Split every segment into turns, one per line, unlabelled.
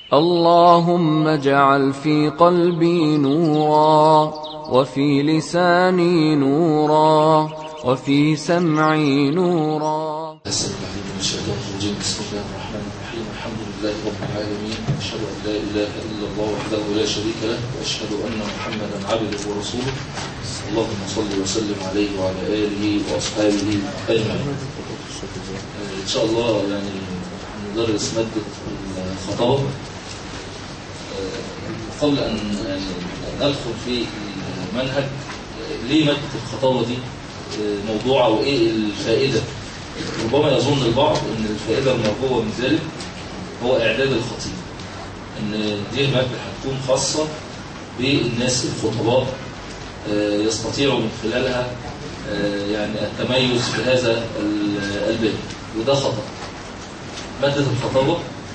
اللهم اجعل في قلبي نورا، وفي لساني نورا، وفي سمعي نورا.
السلام عليكم من الشيطان الرجيم. بسم الله الرحمن الرحيم. الحمد لله رب العالمين، أشهد أن لا إله إلا الله وحده لا شريك له، وأشهد أن محمدا عبده ورسوله. اللهم صل وسلم عليه وعلى آله وأصحابه أجمعين. إن شاء الله يعني ندرس مادة الخطابة. قبل أن ندخل في المنهج، ليه مادة الخطابة دي موضوعة وإيه الفائدة؟ ربما يظن البعض أن الفائدة المرجوة من ذلك هو إعداد الخطيب، أن دي المادة هتكون خاصة بالناس الخطباء يستطيعوا من خلالها يعني التميز في هذا الباب، وده خطأ. مادة الخطابة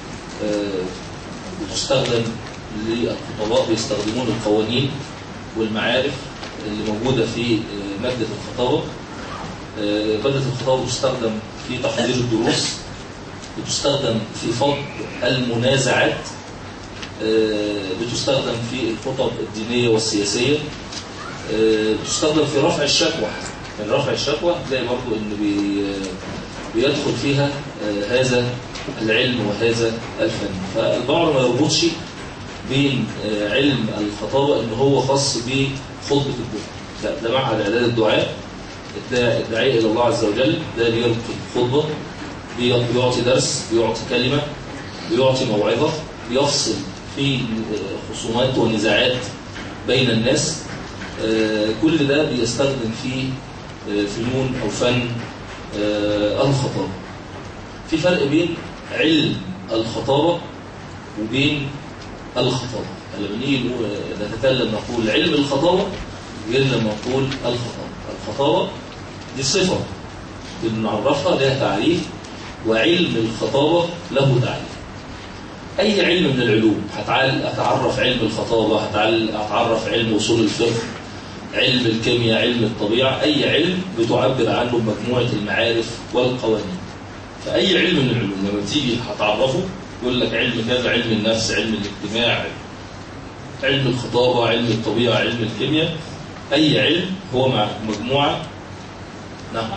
بتستخدم للخطباء، بيستخدمون القوانين والمعارف اللي موجودة في مادة الخطابة. مادة الخطابة بتستخدم في تحضير الدروس، بتستخدم في فض المنازعات، بتستخدم في الخطب الدينية والسياسية، بتستخدم في رفع الشكوى. يعني رفع الشكوى تلاقي برضو ان بيدخل فيها هذا العلم وهذا الفن. فالبعض ما يربطش بين علم الخطابة ان هو خاص بخطبة الجمعة، لا، ده معهد اعداد الدعاء، الداعية الى الله عز وجل، ده بيلقي خطبة، بيعطي درس، بيعطي كلمة، بيعطي موعظة، بيفصل في خصومات ونزاعات بين الناس. كل ده بيستخدم في فنون أو فن الخطابة. في فرق بين علم الخطابة وبين الخطابة. لما نيجي نتكلم نقول علم الخطابة غير لما نقول الخطابة. الخطابة دي صفة بنعرفها، لها تعريف، وعلم الخطابة له تعريف. أي علم من العلوم هتعرف علم الخطابة، هتعرف علم أصول الفقه، علم الكيمياء، علم الطبيعة، أي علم بتعبر عنه بمجموعة المعارف والقوانين. فأي علم من العلوم لما تيجي هتعرفه يقول لك علم كذا، علم النفس، علم الاجتماع، علم الخطابة، علم الطبيعة، علم الكيمياء. أي علم هو مع مجموعة. نعم.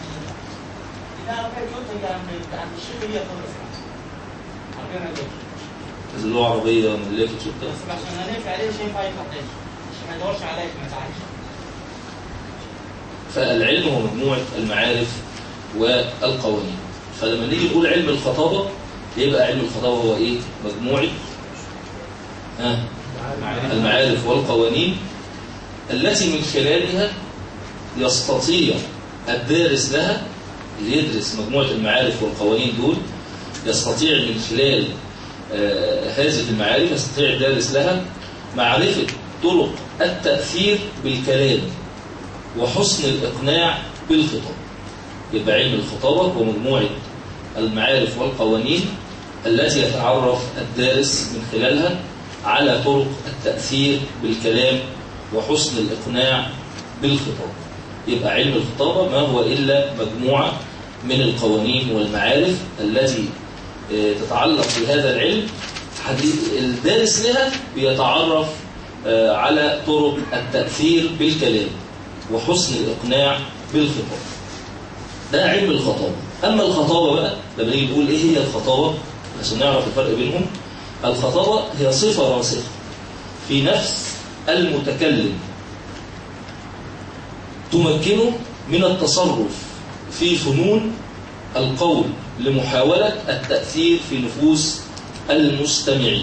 اللغة العربية من اللي في الشتاء بس عشان هنفع عليه شيء ما يفضلش، ما يدورش عليك ما تعرفش. فالعلم هو مجموعة المعارف والقوانين. فلما نيجي نقول علم الخطابة، يبقى علم الخطابة هو ايه؟ مجموعة المعارف والقوانين التي من خلالها يستطيع الدارس لها، اللي يدرس مجموعة المعارف والقوانين دول، يستطيع من خلال هذه المعارف، يستطيع الدارس لها معرفة طرق التأثير بالكلام وحسن الإقناع بالخطاب. يبقى علم الخطابة هو مجموعة المعارف والقوانين التي يتعرف الدارس من خلالها على طرق التأثير بالكلام وحسن الإقناع بالخطاب. يبقى علم الخطابة ما هو إلا مجموعة من القوانين والمعارف التي تتعلق بهذا العلم. الدارس لها بيتعرف على طرق التأثير بالكلام وحسن الإقناع بالخطاب. ده علم الخطابة. أما الخطابة بقى، لما نيجي نقول إيه هي الخطابة عشان نعرف الفرق بينهم. الخطابة هي صفة راسخة في نفس المتكلم تمكنه من التصرف في فنون القول لمحاولة التأثير في نفوس المستمعين.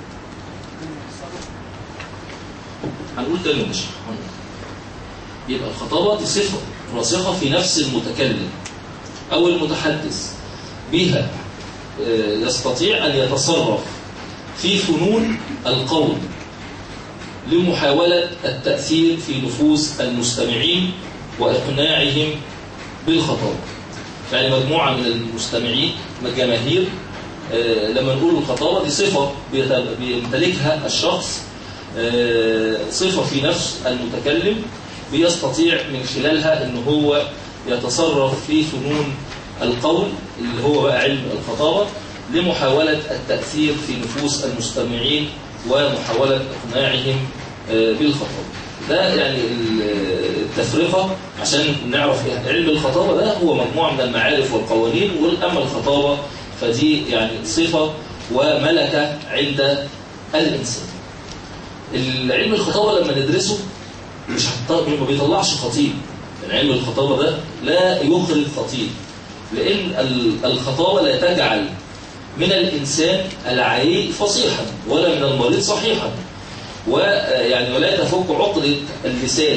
هنقول تاني مش يبقى الخطابة دي صفة راسخة في نفس المتكلم أو المتحدث، بها يستطيع أن يتصرف في فنون القول لمحاولة التأثير في نفوس المستمعين وإقناعهم بالخطابة. يعني مجموعة من المستمعين، الجماهير، لما نقول الخطابة دي صفة بيمتلكها الشخص، صفة في نفس المتكلم بيستطيع من خلالها أنه هو يتصرف في فنون القول اللي هو بقى علم الخطابة لمحاولة التأثير في نفوس المستمعين ومحاولة إقناعهم بالخطابة. ده يعني التفرقة عشان نعرف إيه. علم الخطابة ده هو مجموعة من المعارف والقوانين، وأما الخطابة فدي يعني صفة وملكة عند الإنسان. العلم الخطابة لما ندرسه ما بيطلعش خطيب. يعني علم الخطابة ده لا يخرج خطيب، لأن الخطابة لا تجعل من الإنسان العيي فصيحا ولا من المريض صحيحا، ولا تفك عقدة اللسان.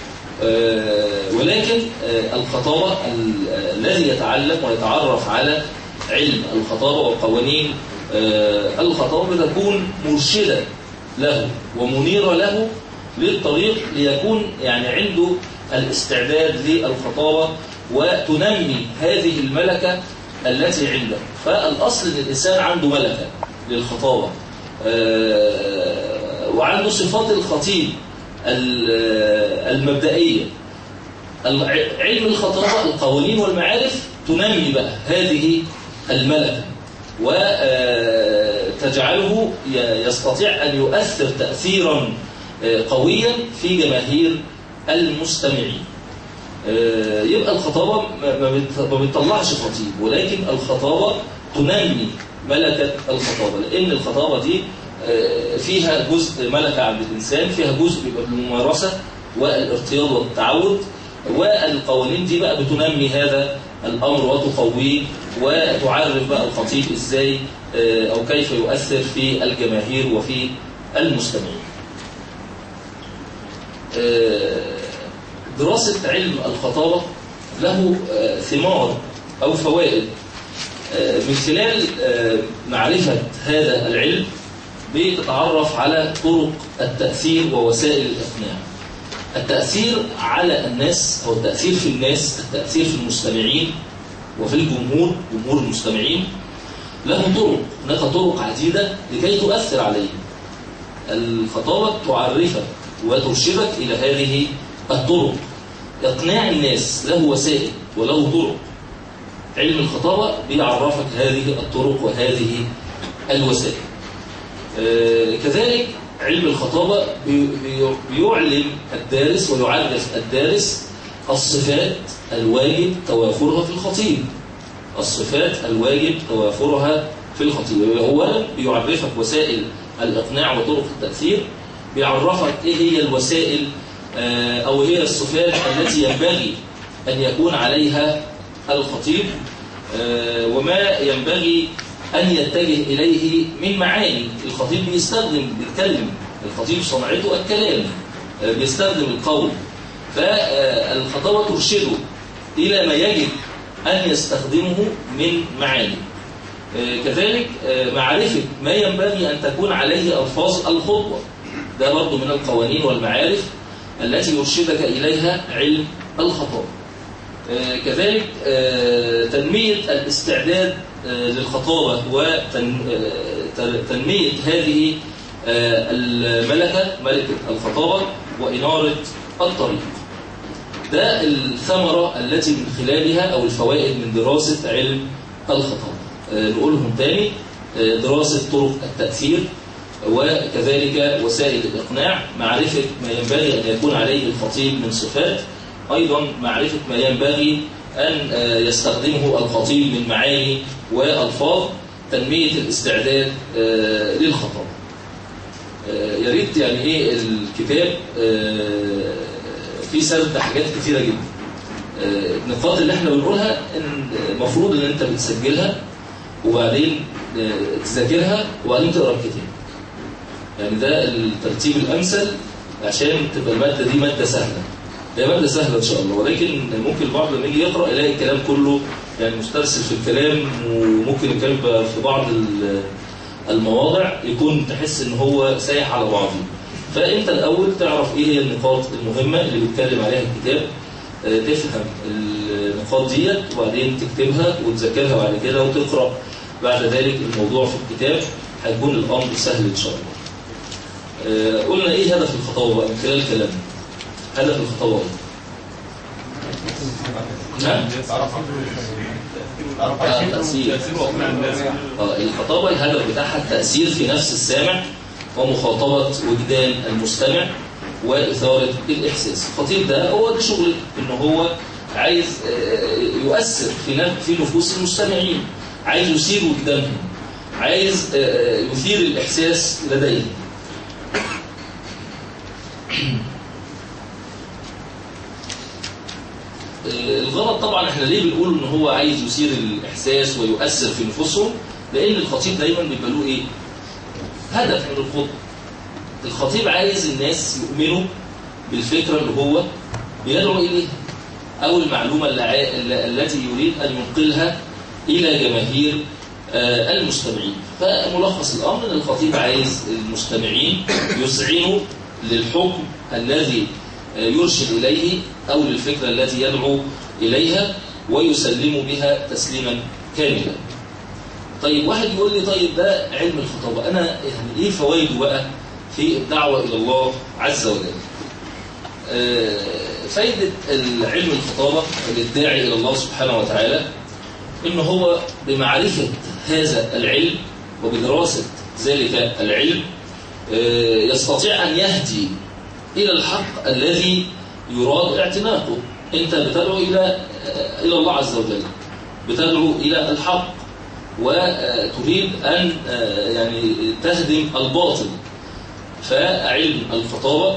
ولكن الخطابة الذي يتعلم ويتعرف على علم الخطابة وقوانين الخطابة بتكون مرشدة له ومنيرة له للطريق، ليكون يعني عنده الاستعداد للخطابة وتنمي هذه الملكة التي عنده. فالأصل أن الإنسان عنده ملكة للخطابة وعنده صفات الخطيب المبدئية. علم الخطابة القوانين والمعارف تنمي بقى هذه الملكة وتجعله يستطيع أن يؤثر تأثيرا قويا في جماهير المستمعين. يبقى الخطابة ما بتطلعش خطيب، ولكن الخطابة تنمي ملكة الخطابة، لأن الخطابة دي فيها جزء ملكة عند الإنسان، فيها جزء بيبقى بالممارسة والارتياض والتعود، والقوانين دي بقى بتنمي هذا الأمر وتقويه وتعرف بقى الخطيب إزاي أو كيف يؤثر في الجماهير وفي المستمعين. دراسة علم الخطابة له ثمار أو فوائد. من خلال معرفة هذا العلم بتتعرف على طرق التأثير ووسائل الإقناع. التأثير على الناس أو التأثير في الناس، التأثير في المستمعين وفي جمهور المستمعين له طرق. هناك طرق عديدة لكي تؤثر عليه. الخطابة تعرفك وترشدك إلى هذه الطرق. إقناع الناس له وسائل وله طرق. علم الخطابة بيعرفك هذه الطرق وهذه الوسائل. كذلك علم الخطابة بيعلم الدارس ويعرف الدارس الصفات الواجب توافرها في الخطيب. الصفات الواجب توافرها في الخطيب. هو بيعرفك وسائل الإقناع وطرق التأثير، بيعرفك إيه هي الوسائل أو هي الصفات التي ينبغي أن يكون عليها الخطيب، وما ينبغي أن يتجه إليه من معاني. الخطيب بيتكلم، الخطيب صنعته الكلام، بيستخدم القول، فالخطابة ترشده إلى ما يجب أن يستخدمه من معاني. كذلك معرفة ما ينبغي أن تكون عليه ألفاظ الخطبة، ده برضو من القوانين والمعارف التي يرشدك إليها علم الخطابة. كذلك تنمية الاستعداد للخطابة وتنمية هذه الملكة، ملكة الخطابة، وإنارة الطريق. ده الثمرة التي من خلالها أو الفوائد من دراسة علم الخطابة. نقولهم تاني: دراسة طرق التأثير، وكذلك وسائل الإقناع، معرفة ما ينبغي أن يكون عليه الخطيب من صفات، أيضا معرفة ما ينبغي أن يستخدمه الخطيب من معاني وألفاظ، تنمية الاستعداد للخطابة. يا ريت يعني إيه الكتاب فيه سرد حاجات كثيرة جدا. النقاط اللي احنا بنقولها المفروض ان انت بتسجلها وبعدين تذاكرها وبعدين تقرا الكتاب. يعني ده الترتيب الامثل عشان تبقى الماده دي ماده سهله. هي ماده سهله ان شاء الله، ولكن ممكن البعض لما يجي يقرا يلاقي الكلام كله يعني مسترسل في الكلام، وممكن الكلام في بعض المواضع يكون تحس ان هو سايح على بعضه. فانت الاول تعرف ايه هي النقاط المهمه اللي بيتكلم عليها الكتاب، تفهم النقاط ديت وبعدين تكتبها وتذاكرها بعد كده وتقرا بعد ذلك الموضوع في الكتاب، هيكون الامر سهل ان شاء الله. قلنا ايه هدف الخطابه بقى من خلال كلامنا؟ هدف الخطابه ايه؟ تأثير. الخطابة الهدف بتاعها التأثير في نفس السامع ومخاطبة وجدان المستمع وإثارة الإحساس. الخطيب ده هو ده شغله، إنه هو عايز يؤثر في نفوس المستمعين، عايز يثير وجدانهم، عايز يثير الإحساس لديهم. الغلط طبعا احنا ليه بنقول ان هو عايز يثير الإحساس ويؤثر في نفوسهم؟ لأن الخطيب دايما بيبقى له ايه؟ هدف من الخطبة. الخطيب عايز الناس يؤمنوا بالفكرة اللي هو بيدعو إليها أو المعلومة التي يريد أن ينقلها إلى جماهير المستمعين. فملخص الأمر أن الخطيب عايز المستمعين يسعنوا للحكم الذي يرشد إليه أو للفكرة التي يدعو إليها ويسلموا بها تسليما كاملا. طيب واحد يقول لي طيب ده علم الخطابة، أنا يعني إيه فوائده بقى في الدعوة إلى الله عز وجل؟ فايدة علم الخطابة للداعي إلى الله سبحانه وتعالى إنه هو بمعرفة هذا العلم وبدراسة ذلك العلم يستطيع أن يهدي إلى الحق الذي يراد اعتناقه. أنت بتدعو إلى الله عز وجل، بتدعو إلى الحق وتريد أن يعني تهدم الباطل. فعلم الخطابة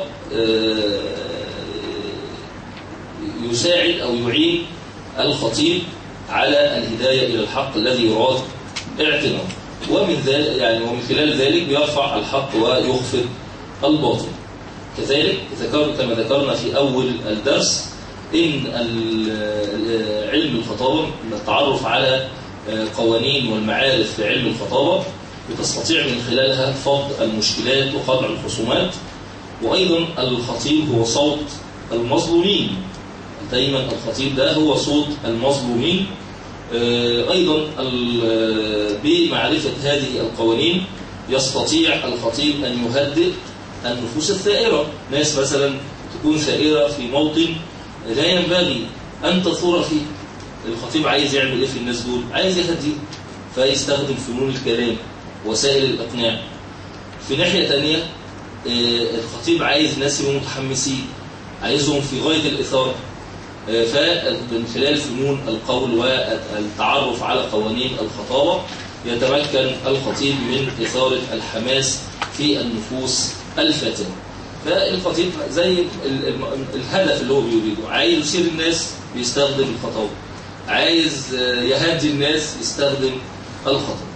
يساعد أو يعين الخطيب على الهداية إلى الحق الذي يراد اعتناقه، ومن ذلك يعني ومن خلال ذلك بيرفع الحق ويخفض الباطل. كذلك كما ذكرنا في أول الدرس إن علم الخطابة التعرف على قوانين والمعارف في علم الخطابة بتستطيع من خلالها فض المشكلات وقطع الخصومات. وأيضا الخطيب هو صوت المظلومين، دايما الخطيب ده هو صوت المظلومين. أيضا بمعرفة هذه القوانين يستطيع الخطيب أن يهدئ النفوس الثائرة. ناس مثلا تكون ثائرة في موطن لا ينبغي أن تثور فيه، الخطيب عايز يعمل إيه في الناس دول؟ عايز يهدئ، فيستخدم فنون الكلام وسائل الإقناع. في ناحية تانية الخطيب عايز ناس يبقوا متحمسين، عايزهم في غاية الإثارة، فمن خلال فنون القول والتعرف على قوانين الخطابة يتمكن الخطيب من إثارة الحماس في النفوس الفاتنة. فالخطيب زي الهدف اللي هو بيريده، عايز يثير الناس بيستخدم الخطابة، عايز يهدي الناس يستخدم الخطابة.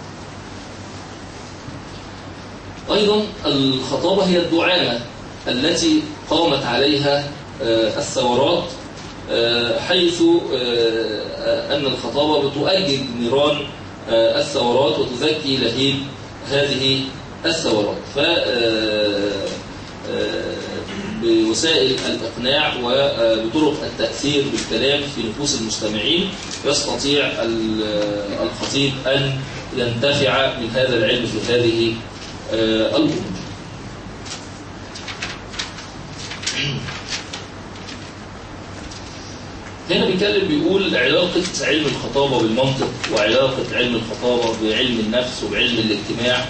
أيضا الخطابة هي الدعامة التي قامت عليها الثورات، حيث أن الخطابة بتؤجج نيران الثورات وتزكي لهيب هذه الثورات. بوسائل الإقناع وبطرق التأثير بالكلام في نفوس المستمعين يستطيع الخطيب أن ينتفع من هذا العلم في هذه الأمور. هنا بيتكلم بيقول علاقة علم الخطابة بالمنطق، وعلاقة علم الخطابة بعلم النفس وبعلم الاجتماع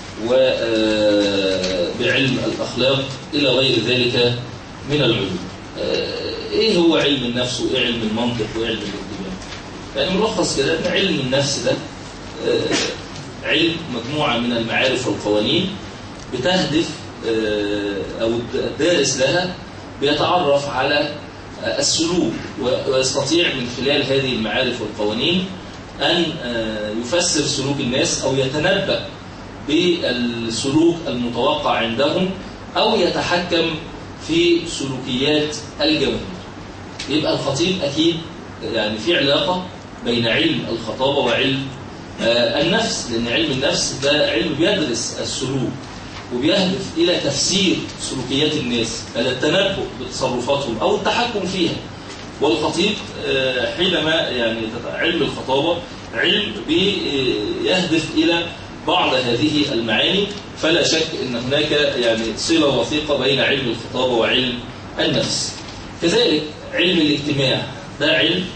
وبعلم الأخلاق إلى غير ذلك من العلوم. إيه هو علم النفس وإيه علم المنطق وإيه علم الاجتماع؟ يعني ملخص كده أن علم النفس ده علم مجموعة من المعارف والقوانين بتهدف أو الدارس لها بيتعرف على السلوك، ويستطيع من خلال هذه المعارف والقوانين أن يفسر سلوك الناس أو يتنبأ بالسلوك المتوقع عندهم أو يتحكم في سلوكيات الجماهير. يبقى الخطيب أكيد يعني في علاقة بين علم الخطابة وعلم النفس، لأن علم النفس ده علم بيدرس السلوك وبيهدف إلى تفسير سلوكيات الناس، إلى التنبؤ بتصرفاتهم أو التحكم فيها. والخطيب حينما يعني علم الخطابة علم بيهدف إلى بعض هذه المعاني، فلا شك أن هناك يعني صلة وثيقة بين علم الخطابة وعلم النفس. كذلك علم الاجتماع ده علم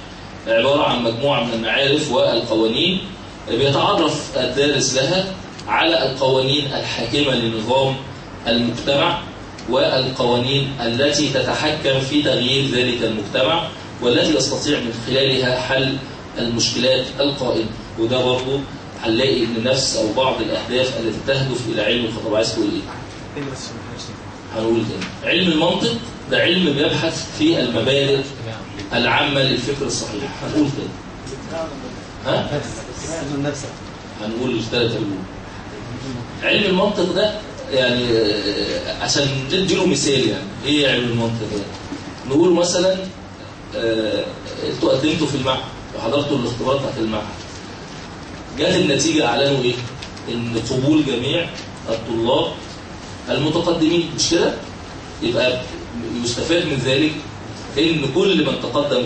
عبارة عن مجموعة من المعارف والقوانين بيتعرف الدارس لها على القوانين الحاكمة لنظام المجتمع والقوانين التي تتحكم في تغيير ذلك المجتمع والتي يستطيع من خلالها حل المشكلات القائمة. وده برضه هنلاقي ان نفس او بعض الاهداف التي تهدف الى علم الخطاب. عايز تقول ايه؟ هنقول تاني. علم المنطق ده علم بيبحث في المبادئ العامة للفكر الصحيح. هنقول تاني. ها؟ هنقول الثلاثة دول. علم المنطق ده يعني عشان نديله مثال، يعني ايه علم المنطق ده؟ نقول مثلا انتوا قدمتوا في المعهد وحضرتوا الاختبارات بتاعت المعهد، جات النتيجة اعلنوا ايه؟ ان قبول جميع الطلاب المتقدمين، مش كده؟ يبقى يستفاد من ذلك ان كل من تقدم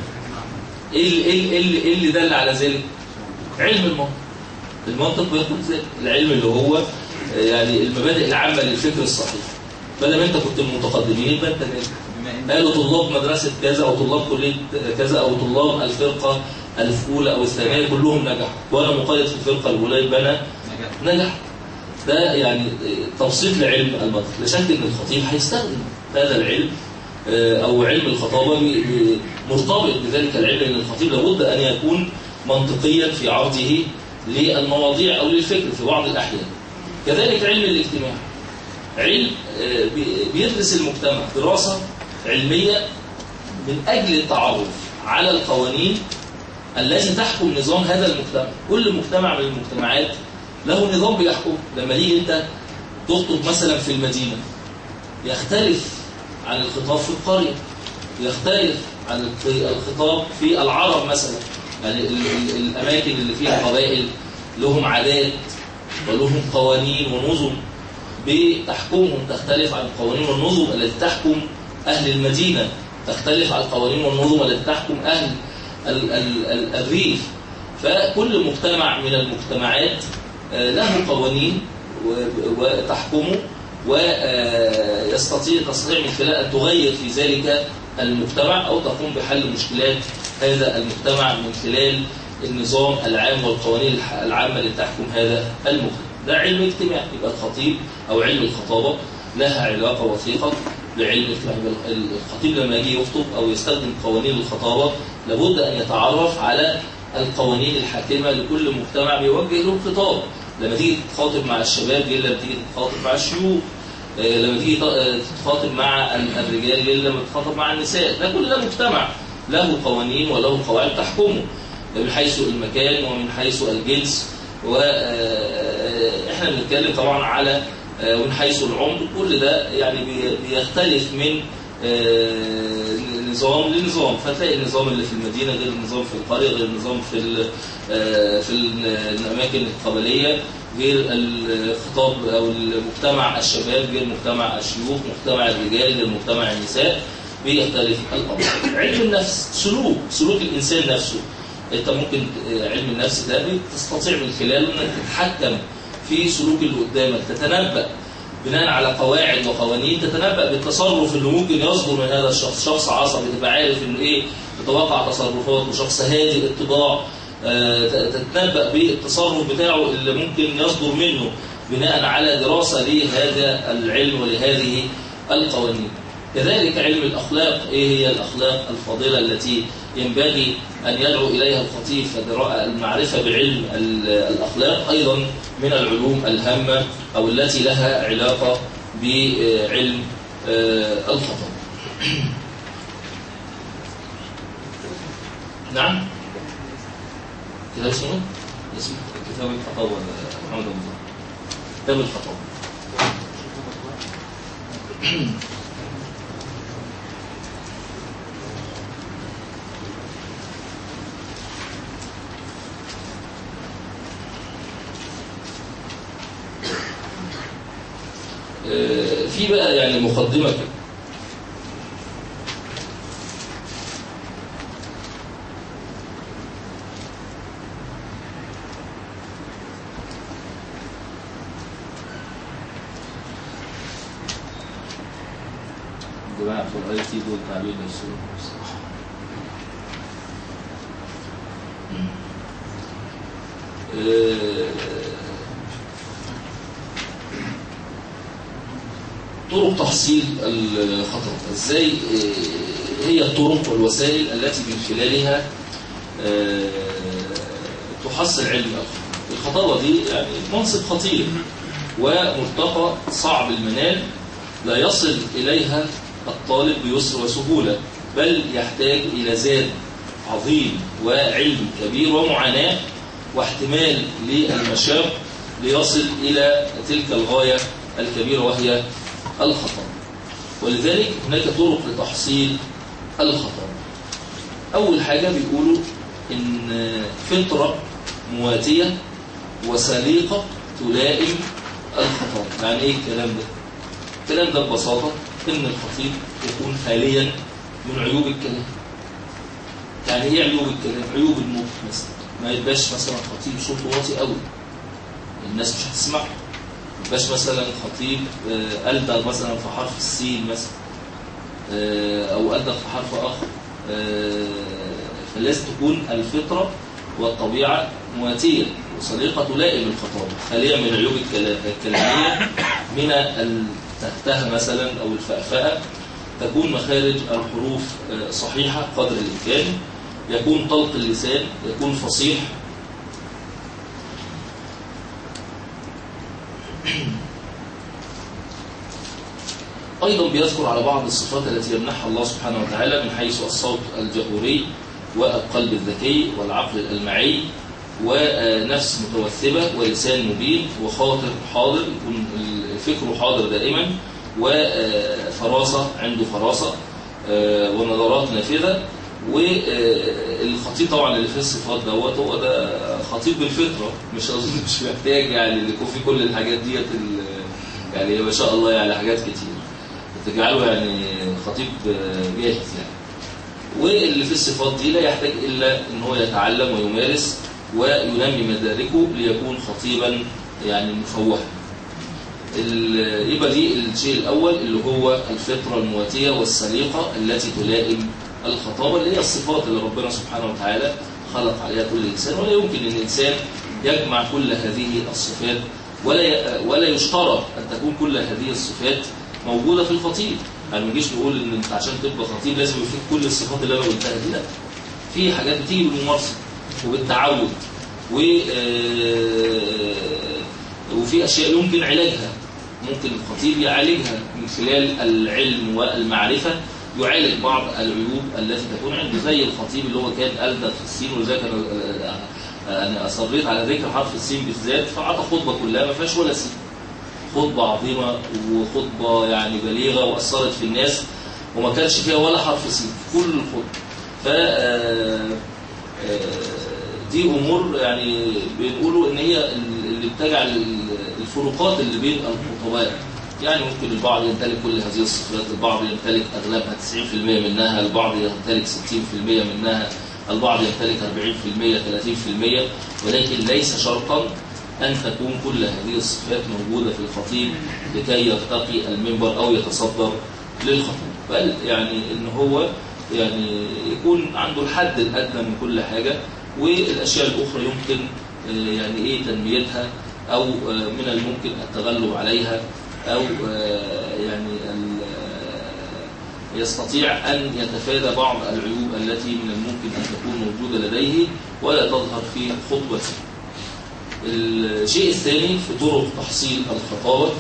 ايه اللي دل على ذلك؟ علم المنطق. المنطق بياخد ذلك العلم اللي هو يعني المبادئ العامة للفكر الصحيح. بدل انت كنت من المتقدمين يبقى انت قالوا طلاب مدرسة كذا او طلاب كلية كذا او طلاب الفرقة الأولى او الثانية كلهم نجحوا، وانا مقيد في الفرقة الأولى يبقى انا نجح. ده يعني تبسيط لعلم المنطق. لا شك ان الخطيب هيستخدم هذا العلم او علم الخطابة مرتبط بذلك العلم، لان الخطيب لابد ان يكون منطقيا في عرضه للمواضيع او للفكر في بعض الاحيان. كذلك علم الاجتماع، علم بيدرس المجتمع دراسة علمية من أجل التعرف على القوانين التي تحكم نظام هذا المجتمع. كل مجتمع من المجتمعات له نظام بيحكم. لما تيجي أنت تخطب مثلا في المدينة يختلف عن الخطاب في القرية، يختلف عن الخطاب في العرب مثلا. يعني الأماكن اللي فيها قبائل لهم عادات ولهم قوانين ونظم بتحكمهم، تختلف عن القوانين والنظم التي تحكم أهل المدينة، تختلف عن القوانين والنظم التي تحكم أهل الريف. فكل مجتمع من المجتمعات له قوانين وتحكمه، ويستطيع من خلال أن تغير في ذلك المجتمع أو تقوم بحل مشكلات هذا المجتمع من خلال النظام العام والقوانين العامة اللي تحكم هذا المجتمع. ده علم اجتماعي. يبقى الخطيب أو علم الخطابة لها علاقة وثيقة بعلم الاجتماع. الخطيب لما يجي يخطب أو يستخدم قوانين الخطابة لابد أن يتعرف على القوانين الحاكمة لكل مجتمع بيوجه له خطاب. لما تيجي تخاطب مع الشباب غير لما تيجي تخاطب مع الشيوخ، لما تيجي تخاطب مع الرجال غير لما تخاطب مع النساء. ده كل ده مجتمع له قوانين وله قواعد تحكمه من حيث المكان ومن حيث الجنس، واحنا بنتكلم طبعا على من حيث العمر. كل ده يعني بيختلف من نظام لنظام. فتلاقي النظام اللي في المدينة غير النظام في القرية، غير النظام في الأماكن القبلية، غير الخطاب أو المجتمع الشباب غير مجتمع الشيوخ، مجتمع الرجال غير مجتمع النساء، بيختلف الأمر. علم النفس سلوك الإنسان نفسه. أنت ممكن علم النفس ده تستطيع من خلاله أنك تتحكم في سلوك اللي قدامك، تتنبأ بناء على قواعد وقوانين، تتنبأ بالتصرف اللي ممكن يصدر من هذا الشخص. شخص عصبي تبقى عارف انه ايه تتوقع تصرفات، وشخص هادي الاتباع تتنبأ بالتصرف بتاعه اللي ممكن يصدر منه بناء على دراسة لهذا العلم ولهذه القوانين. كذلك علم الأخلاق، ايه هي الأخلاق الفاضلة التي ينبغي أن يدعو إليها الخطيب. فالمعرفة بعلم الأخلاق أيضا من العلوم الهامة أو التي لها علاقة بعلم الخطاب. نعم، كتاب اسمه كتاب الخطاب محمد أبو ظهر. كتاب الخطاب في بقى يعني مقدمة كده. جماعة في الآيتي دول تعبير نفسه. طرق تحصيل الخطأ. ازاي هي الطرق والوسائل التي من خلالها تحصل علم الخطابة دي يعني منصب خطير ومرتقى صعب المنال، لا يصل إليها الطالب بيسر وسهولة، بل يحتاج إلى زاد عظيم وعلم كبير ومعاناة واحتمال للمشاق ليصل إلى تلك الغاية الكبيرة وهي الخطأ. ولذلك هناك طرق لتحصيل الخطأ. أول حاجة بيقولوا إن فطرة مواتية وسليقة تلائم الخطأ. يعني إيه الكلام ده؟ الكلام ده ببساطة إن الخطيب يكون خاليا من عيوب الكلام. يعني إيه عيوب الكلام؟ عيوب النطق مثلا، ما يبقاش مثلا خطيب صوته واطي قوي الناس مش هتسمعه، ما يبقاش مثلا خطيب ألدغ مثلا في حرف السين مثلا، أو ألدغ في حرف آخر. فلازم تكون الفطرة والطبيعة مواتية وسليقة تلائم الخطابة، خالية من عيوب الكلامية، من التهتهة مثلا أو الفأفأة. تكون مخارج الحروف صحيحة قدر الإمكان، يكون طلق اللسان، يكون فصيح. أيضا بيذكر على بعض الصفات التي يمنحها الله سبحانه وتعالى من حيث الصوت الجهوري والقلب الذكي والعقل الألمعي ونفس متوثبة ولسان مبين وخاطر حاضر، يكون فكره حاضر دائما، وفراسة عنده فراسة ونظرات نافذة. والخطيب طبعا اللي في الصفات دوت هو ده خطيب بالفطرة، مش محتاج يعني يكون في كل الحاجات ديت يعني ما شاء الله يعني حاجات كتير تجعله يعني خطيب جاهز يعني. واللي في الصفات دي لا يحتاج إلا إن هو يتعلم ويمارس وينمي مداركه ليكون خطيبا يعني مفوها. يبقى دي الشيء الأول اللي هو الفطرة المواتية والسليقة التي تلائم الخطابة، اللي هي الصفات اللي ربنا سبحانه وتعالى خلق عليها كل إنسان. ولا يمكن أن الإنسان يجمع كل هذه الصفات، ولا يشترط أن تكون كل هذه الصفات موجودة في الخطيب. يعني ما نجيش نقول ان انت عشان تبقى خطيب لازم يكون فيك كل الصفات اللي انا قلتها دي، لا. في حاجات بتيجي بالممارسه وبالتعود، وفي اشياء يمكن علاجها، ممكن الخطيب يعالجها من خلال العلم والمعرفه، يعالج بعض العيوب التي تكون عنده، زي الخطيب اللي هو كان ألدغ في السين. وذلك انا اصريت على ذكر حرف السين بالذات، فعطى خطبه كلها ما فيهاش ولا سين، خطبة عظيمة وخطبة يعني بليغة وأثرت في الناس، وما كانش فيها ولا حرف سين كل الخطبة. دي أمور يعني بنقولوا إن هي اللي بتجعل الفروقات اللي بين الخطباء. يعني ممكن البعض يمتلك كل هذه الصفات، البعض يمتلك أغلبها 90% منها، البعض يمتلك 60% منها، البعض يمتلك 40% 30%، ولكن ليس شرطا أن تكون كل هذه الصفات موجودة في الخطيب لكي يرتقي المنبر أو يتصدر للخطيب، بل يعني إن هو يعني يكون عنده الحد الأدنى من كل حاجة، والأشياء الأخرى يمكن يعني تنميتها، أو من الممكن التغلب عليها، أو يعني يستطيع أن يتفادى بعض العيوب التي من الممكن أن تكون موجودة لديه ولا تظهر في خطبته. الشيء الثاني في طرق تحصيل الخطابة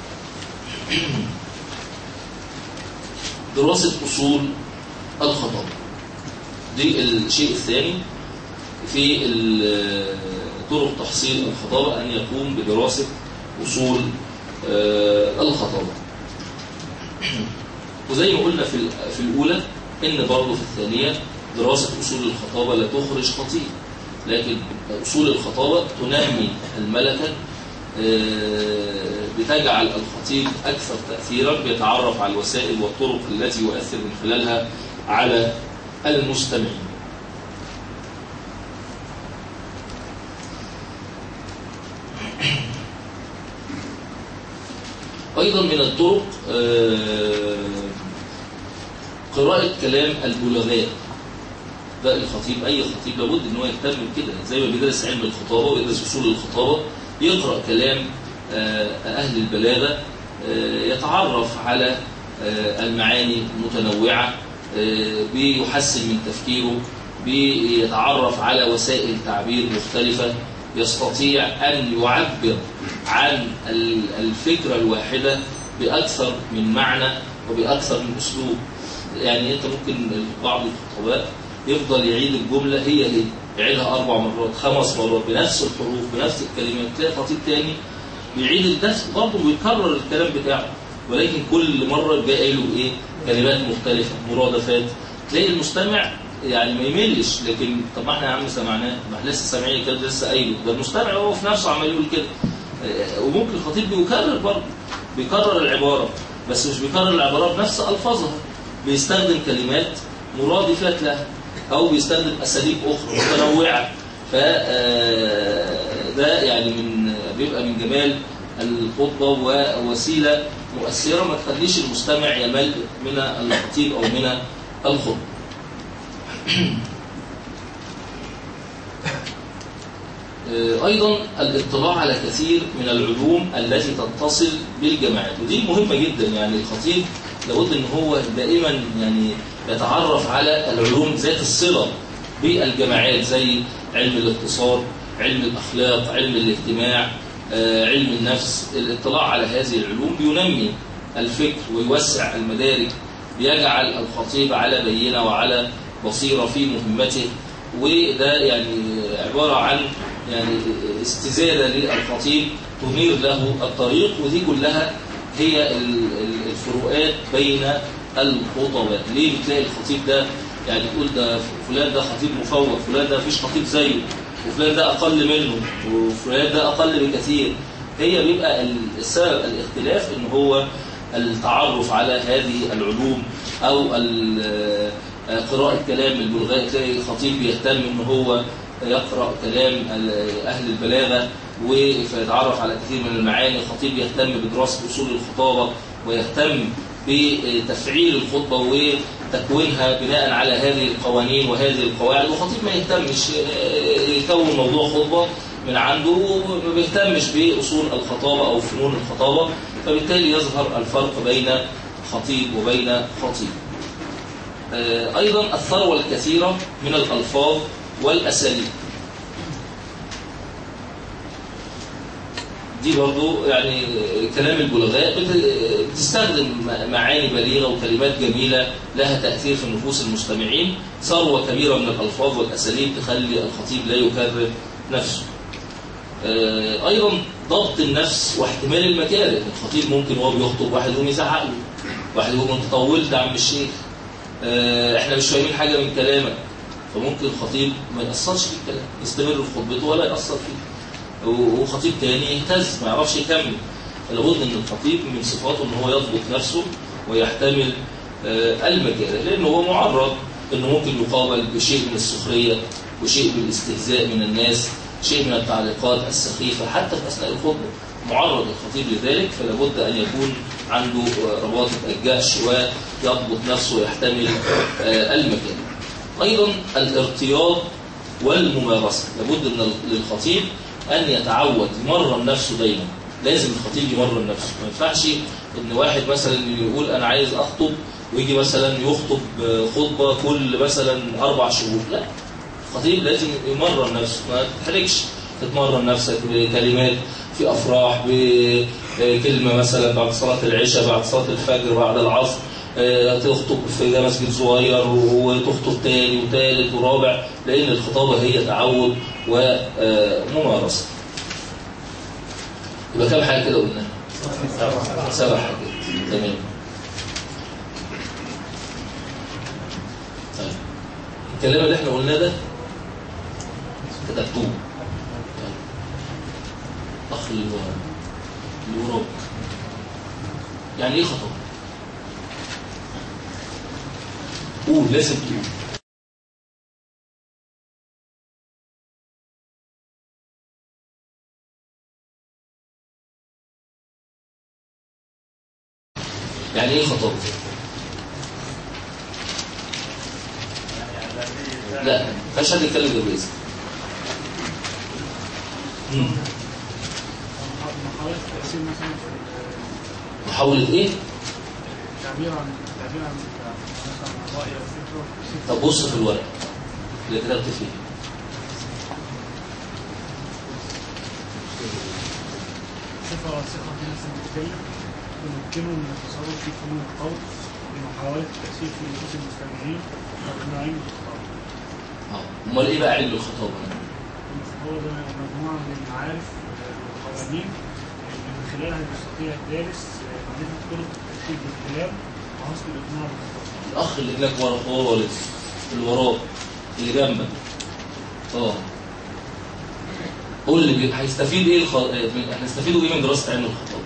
دراسة أصول الخطابة. دي الشيء الثاني في طرق تحصيل الخطابة، أن يقوم بدراسة أصول الخطابة. وزي ما قلنا في الأولى إن برضه في الثانية دراسة أصول الخطابة لا تخرج خطيب، لكن أصول الخطابة تنمي الملكة، بتجعل الخطيب أكثر تأثيرا، بيتعرف على الوسائل والطرق التي يؤثر من خلالها على المستمعين. أيضا من الطرق قراءة كلام البلغاء. ده الخطيب، أي خطيب لابد إن هو يهتم بكده، زي ما بيدرس علم الخطابة ويدرس أصول الخطابة، يقرأ كلام أهل البلاغة، يتعرف على المعاني المتنوعة، بيحسن من تفكيره، بيتعرف على وسائل تعبير مختلفة، يستطيع أن يعبر عن الفكرة الواحدة بأكثر من معنى وبأكثر من أسلوب. يعني أنت ممكن بعض الخطباء يفضل يعيد الجملة هي يعيدها 4 مرات 5 مرات بنفس الحروف بنفس الكلمات. تلاقي خطيب تاني بيعيد النفس برضه ويكرر الكلام بتاعه، ولكن كل مرة جاي قايله إيه؟ كلمات مختلفة، مرادفات. تلاقي المستمع يعني ما يملش، لكن طب ما احنا يا عم سمعناه، ما احنا لسه سامعين كده، لسه قايله، ده المستمع هو في نفسه عمال يقول كده. وممكن الخطيب بيكرر برضه، بيكرر العبارة، بس مش بيكرر العبارة بنفس ألفاظها، بيستخدم كلمات مرادفات لها، أو بيستخدم أساليب أخرى متنوعة. فده يعني بيبقى من جمال الخطبة ووسيلة مؤثرة ما تخليش المستمع يمل من الخطيب أو من الخطبة. أيضا الاطلاع على كثير من العلوم التي تتصل بالجماعات، ودي مهمة جدا. يعني الخطيب لابد ان هو دائما يعني يتعرف على العلوم ذات الصلة بالجماعات، زي علم الاقتصاد، علم الأخلاق، علم الاجتماع، علم النفس. الاطلاع على هذه العلوم بينمي الفكر ويوسع المدارك، بيجعل الخطيب على بينة وعلى بصيرة في مهمته، وده يعني عبارة عن يعني استزادة للخطيب تنير له الطريق. ودي كلها هي الفروقات بين الخطباء. ليه بتلاقي الخطيب ده يعني تقول ده فلان ده خطيب مفوق، فلان ده مفيش خطيب زيه، وفلان ده أقل منه، وفلان ده أقل بكثير؟ هي بيبقى السبب الاختلاف إن هو التعرف على هذه العلوم، أو قراءة كلام البلغاء. تلاقي خطيب بيهتم إن هو يقرأ كلام أهل البلاغة ويتعرف على كثير من المعاني. الخطيب يهتم بدراسة أصول الخطابة ويهتم بتفعيل الخطبة وتكوينها بناء على هذه القوانين وهذه القواعد. وخطيب ما يهتمش يكون موضوع خطبة من عنده وما بيهتمش بأصول الخطابة أو فنون الخطابة، فبالتالي يظهر الفرق بين خطيب وبين خطيب. أيضا الثروة الكثيرة من الألفاظ والأساليب، دي برضو يعني كلام البلغاء بتستخدم معاني بليغة وكلمات جميلة لها تأثير في نفوس المستمعين. ثروة كبيرة من الألفاظ والأساليب تخلي الخطيب لا يكرر نفسه. أيضا ضبط النفس واحتمال المكاره. الخطيب ممكن وهو بيخطب واحد يقوم يزعق له، واحد يقوم انت طولت يا عم الشيخ، احنا مش فاهمين حاجة من كلامك. فممكن الخطيب ما يأثرش في الكلام، يستمر في خطبته ولا يأثر فيه. وخطيب تاني يهتز ما يعرفش يكمل. لابد ان الخطيب من صفاته ان هو يضبط نفسه ويحتمل المكاره، لانه هو معرض انه ممكن يقابل بشيء من السخرية وشيء من الاستهزاء من الناس، شيء من التعليقات السخيفة حتى في أثناء الخطبة. معرض الخطيب لذلك، فلابد أن يكون عنده رباطة الجأش ويضبط نفسه ويحتمل المكان. أيضا الارتياض والممارسة، لابد من للخطيب أن يتعود يمرن نفسه دايما. لازم الخطيب يمرن نفسه. ما ينفعش إن واحد مثلا يقول أنا عايز أخطب ويجي مثلا يخطب خطبة كل مثلا 4 شهور، لا. الخطيب لازم يمرن نفسه، ما تتحركش، تتمرن نفسك بكلمات في أفراح، بكلمة مثلا بعد صلاة العشاء، بعد صلاة الفجر، بعد العصر، تخطب في مسجد صغير وتخطب تاني وثالث ورابع، لأن الخطابة هي تعود وممارسة. يبقى كم حاجة كده قلنا؟ 7 حاجات. تمام. طيب الكلام اللي احنا قلناه ده كتبتوه. أخ اللي وراك يعني إيه خطأ؟ قول، لازم تقول. يعني إيه خطأ؟ لا ما فيهاش حد يتكلم غير باسم.
محاولة التأثير مثلا
محاولة ايه؟
تعبير عن مثلا رأي أو فكرة.
طب بص في الورق اللي كتبت فيه.
صفة راسخة في نفس المتكلم يمكنه من التصرف في فنون القول لمحاولة التأثير في نفوس المستمعين وإقناعهم بالخطاب.
امال ايه بقى علم الخطابة؟
هو ده مجموعة من المعارف والقوانين اللي من خلالها يستطيع الدارس معرفة طرق التأثير بالكلام وحسن الإقناع بالخطاب.
الاخ اللي هناك ورا خالص اللي وراك اللي جنبك قول لي هيستفيد ايه هنستفيدوا ايه من دراسة علم الخطابة؟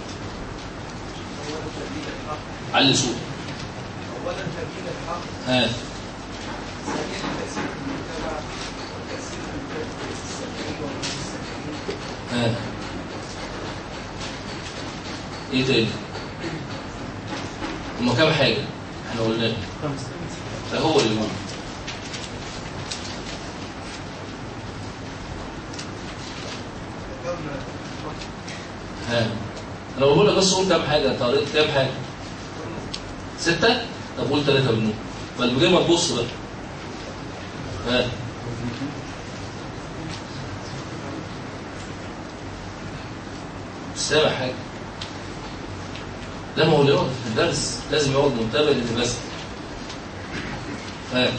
علي صوتك.
اولا تبيين الحق،
ها
ثانيا تاثير المجتمع وتاثير السكني والنصوص السكنيه.
ها ايه تاني؟ هما كام حاجة احنا قلناها؟
5.
ده هو اللي هو ها انا بقول لك بس قول كام حاجة طريقة كام حاجة؟ 6؟ طب قول 3 منهم فاللي غير ما تبص بقى. ها مش سامع حاجة. لا ما هو اللي يقعد في الدرس لازم يقعد منتبه للدرس. ها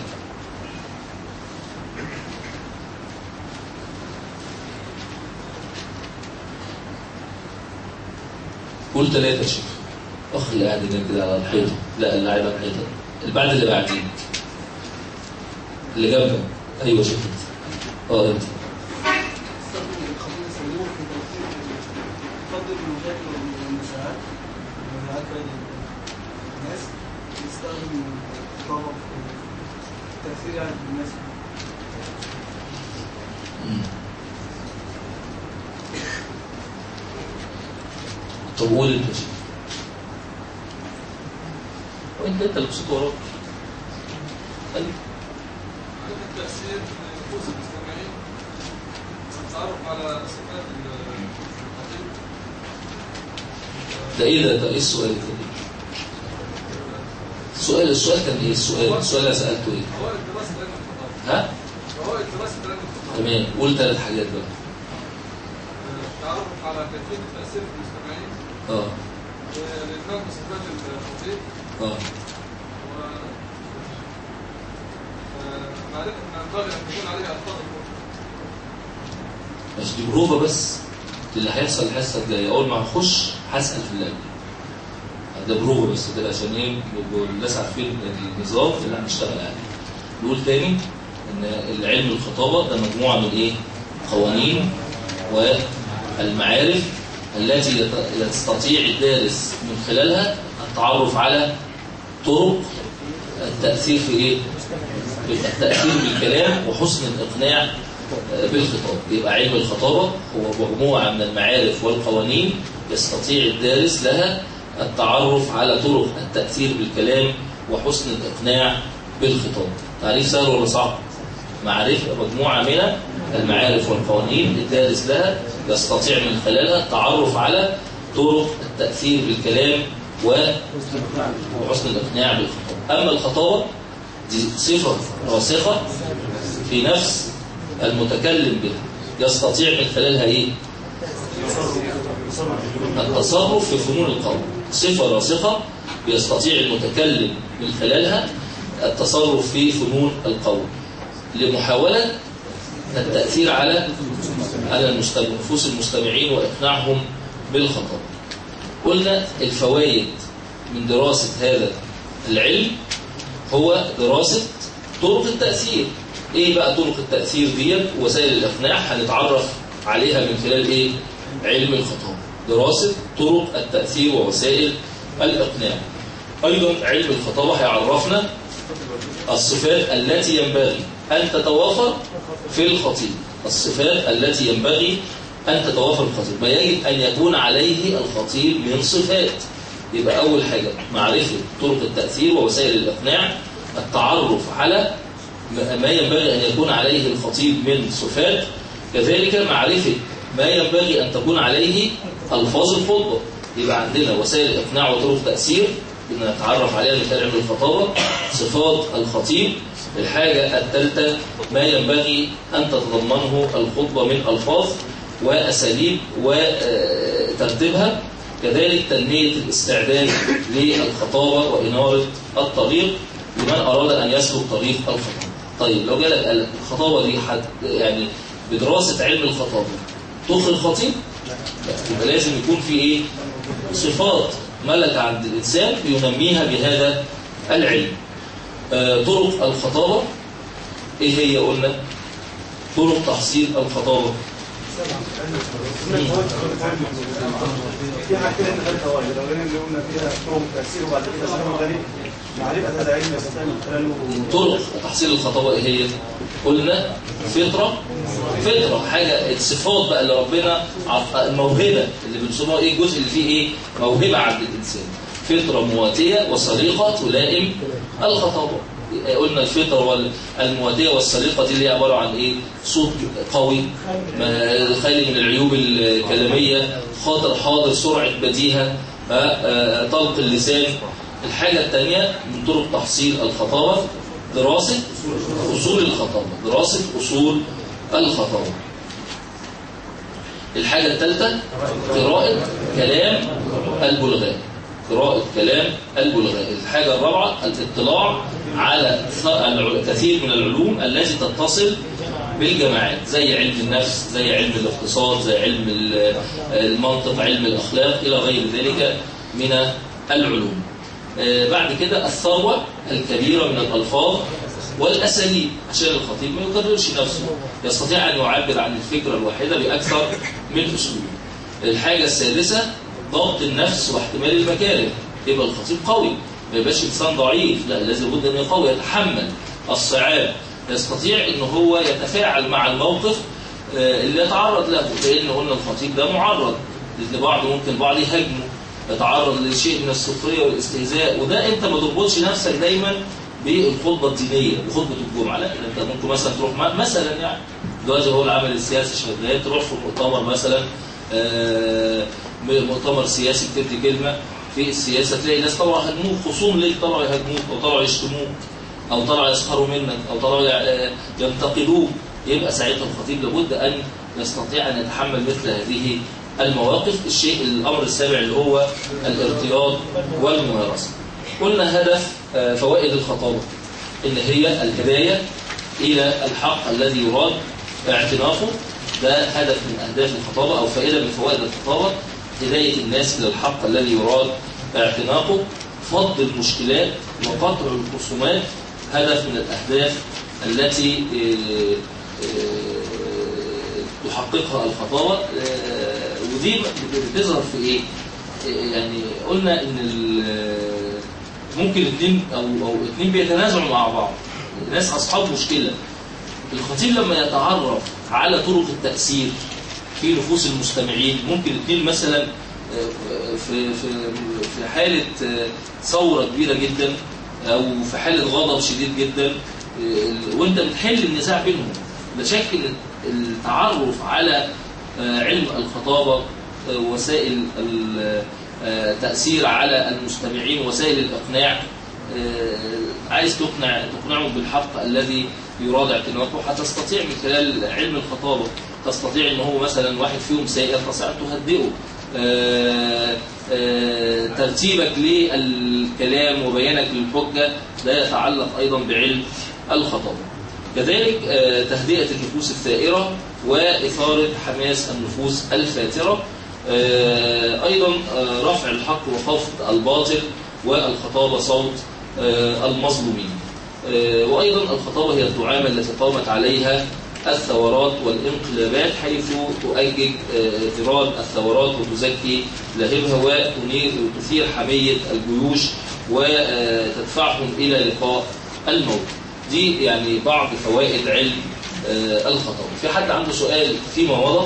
قول 3 يا شيخ. اخ اللي قاعد هناك كده على الحيطه. لا اللي قاعد على الحيطه اللي بعد اللي بعدين اللي جنبك. ايوه شيخ انت.
استخدم الخطيب الصندوق في تفضل المشاكل والمنازعات بين الناس، يستخدم الخطابة في التأثير على الناس.
طب قول انت يا شيخ. وانت اللي بصوت وراك. ايوه
التأثير في نفوس المستمعين والتعرف على صفات الخطيب.
ده ايه ده ايه السؤال الكبير؟ السؤال كان ايه السؤال اللي سألته ايه؟
فوائد دراسة علم الخطاب.
ها؟
فوائد دراسة علم الخطاب.
تمام قول 3 حاجات بقى.
التعرف على كيفية التأثير في المستمعين. الإلمام بصفات الخطيب. ومعرفة أن ينبغي أن تكون عليها ألفاظ الخطيب.
بس دي بروفة بس اللي هيحصل الحصة الجاية. أول ما هخش هسأل في اللعبة. ده بروفة بس كده عشان ايه يبقوا الناس عارفين النظام اللي هنشتغل عليه. نقول تاني ان العلم الخطابة ده مجموعة من ايه؟ قوانين والمعارف التي يستطيع الدارس من خلالها التعرف على طرق التأثير في ايه؟ التأثير بالكلام وحسن الإقناع بالخطاب. يبقى علم الخطابة هو مجموعة من المعارف والقوانين يستطيع الدارس لها التعرف على طرق التأثير بالكلام وحسن الإقناع بالخطاب. تعريف سهل ولا صعب؟ معرفة مجموعة من المعارف والقوانين الدارس لها يستطيع من خلالها التعرف على طرق التأثير بالكلام وحسن الإقناع بالخطاب. أما الخطابة دي صفة راسخة في نفس المتكلم بها يستطيع من خلالها إيه؟ التصرف في فنون القول. صفة راسخة يستطيع المتكلم من خلالها التصرف في فنون القول لمحاولة التأثير على نفوس المستمعين وإقناعهم بالخطاب. قلنا الفوائد من دراسة هذا العلم هو دراسة طرق التأثير. ايه بقى طرق التأثير دي وسائل الإقناع؟ هنتعرف عليها من خلال ايه؟ علم الخطاب. دراسة طرق التأثير ووسائل الإقناع. أيضا علم الخطابة هيعرفنا الصفات التي ينبغي أن تتوافر في الخطيب. الصفات التي ينبغي أن تتوافر في الخطيب، ما يجب أن يكون عليه الخطيب من صفات. يبقى أول حاجة معرفة طرق التأثير ووسائل الإقناع، التعرف على ما ينبغي أن يكون عليه الخطيب من صفات، كذلك معرفة ما ينبغي أن تكون عليه ألفاظ الخطبة. يبقى عندنا وسائل إقناع وطرق تأثير نتعرف عليها من خلال علم الخطابة، صفات الخطيب. الحاجة الثالثة ما ينبغي أن تتضمنه الخطبة من ألفاظ وأساليب وترتيبها، كذلك تنمية الاستعداد للخطابة وإنارة الطريق لمن أراد أن يسلك طريق الخطابة. طيب لو جالك قال الخطابة دي يعني بدراسة علم الخطابة تخرج خطيب؟ لا، يبقى لازم يكون في إيه؟ صفات ملكة عند الإنسان ينميها بهذا العلم. طرق الخطابة إيه هي؟ قلنا طرق تحصيل الخطابة.
في حاجتين احنا خدنا واحد الاولانيه اللي قلنا فيها طرق تاثير وبعد كده سلام غريب معرفه هذا علم يستطيع من خلاله.
طرق تحصيل الخطابة ايه هي؟ قلنا فطرة حاجة الصفات بقى اللي ربنا الموهبة اللي بنسموها ايه؟ الجزء اللي فيه ايه؟ موهبة عند الانسان، فطرة مواتية وسليقة تلائم الخطابة. قلنا الفطرة والمواتية والسليقة دي اللي هي عبارة عن ايه؟ صوت قوي، خالي من العيوب الكلامية، خاطر حاضر، سرعة بديهة، طلق اللسان. الحاجة الثانية من طرق تحصيل الخطابة دراسة أصول الخطابة. الحاجة الثالثة قراءة كلام البلغاء. الحاجة الرابعة الاطلاع على كثير من العلوم التي تتصل بالجماعات، زي علم النفس، زي علم الاقتصاد، زي علم المنطق، علم الأخلاق، إلى غير ذلك من العلوم. بعد كده الثروة الكبيرة من الألفاظ والأساليب، عشان الخطيب ما يكررش نفسه، يستطيع أن يعبر عن الفكرة الواحدة بأكثر من أسلوب. الحاجة السادسة ضبط النفس واحتمال المكاره. يبقى الخطيب قوي، ما يبقاش إنسان ضعيف، لا، لازم بد أن يقوي، يتحمل الصعاب، يستطيع أنه هو يتفاعل مع الموقف اللي يتعرض له، لأن قلنا الخطيب ده معرض لبعض، ممكن بعض يهاجمه، يتعرض لشيء من السخرية والاستهزاء، وده انت ما تربطش نفسك دايما بالخطبة الدينية بخطبة الجمعة. لا، انت ممكن مثلا تروح مثلا يعني دلوقتي هو العمل السياسي شغال، تروح في مؤتمر مثلا مؤتمر سياسي بتدي كلمة في السياسة، تلاقي ناس طلعوا يهاجموك، خصوم ليك طلعوا يهاجموك أو طلعوا يشتموك أو طلعوا يسخروا منك أو طلعوا ينتقدوك. يبقى ساعتها الخطيب لابد أن يستطيع أن يتحمل مثل هذه المواقف. الأمر السابع اللي هو الارتياض والممارسة. قلنا هدف فوائد الخطابة إن هي الهداية إلى الحق الذي يراد اعتناقه. ده هدف من أهداف الخطابة أو فائدة من فوائد الخطابة، هداية الناس إلى الحق الذي يراد اعتناقه. فض المشكلات وقطع الخصومات هدف من الأهداف التي تحققها الخطابة. ودي بتظهر في ايه؟ يعني قلنا ان ممكن اثنين او اثنين بيتنازعوا مع بعض، ناس اصحاب مشكلة. الخطيب لما يتعرف على طرق التأثير في نفوس المستمعين، ممكن اثنين مثلا في حالة ثورة كبيرة جدا او في حالة غضب شديد جدا، وانت بتحل النزاع بينهم. ده شكل التعرف على علم الخطابة، وسائل التأثير على المستمعين، وسائل الإقناع. عايز تقنعهم بالحق الذي يراد اعتناقه، هتستطيع من خلال علم الخطابة، تستطيع ان هو مثلا واحد فيهم سائر تستطيع تهدئه. ترتيبك للكلام وبيانك للحجة ده يتعلق أيضا بعلم الخطابة. كذلك تهدئة النفوس الثائرة وإثارة حماس النفوس الفاترة. أيضا رفع الحق وخفض الباطل، والخطابة صوت المظلومين. وأيضا الخطابة هي الدعامة التي قامت عليها الثورات والانقلابات، حيث تؤجج إيراد الثورات وتزكي لهبها وتثير حمية الجيوش وتدفعهم إلى لقاء الموت. دي يعني بعض فوائد علم الخطابة. في حد عنده سؤال فيما وضع؟